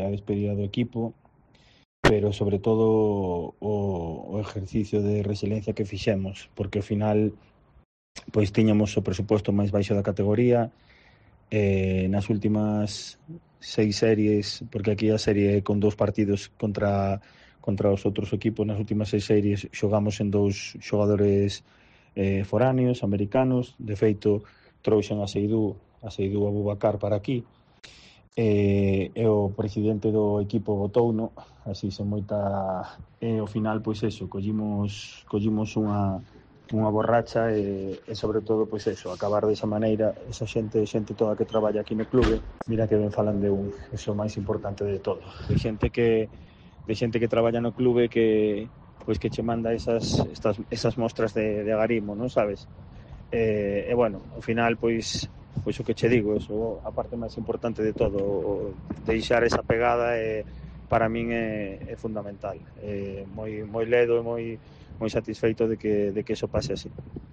a despedida do equipo, pero sobre todo o exercicio de resiliencia que fixemos, porque ao final pois tiñamos o presuposto máis baixo da categoría. Nas últimas 6 series, porque aquí a serie con 2 partidos contra os outros equipos, nas últimas 6 series xogamos en 2 xogadores foráneos, americanos. De feito, trouxen a Seydou Abubakar para aquí, e o presidente do equipo votouno así sen moita, e ao final pois eso, collimos unha borracha e sobre todo pois eso, acabar desa maneira. Esa xente toda que traballa aquí no clube, mira que ben falan de eso máis importante de todo, de xente que traballa no clube que pois que che manda esas mostras de agarimo, non sabes? E bueno, ao final pois o que che digo, eso a parte máis importante de todo, o deixar esa pegada para min é fundamental. Moi ledo e moi satisfeito de que eso pase así.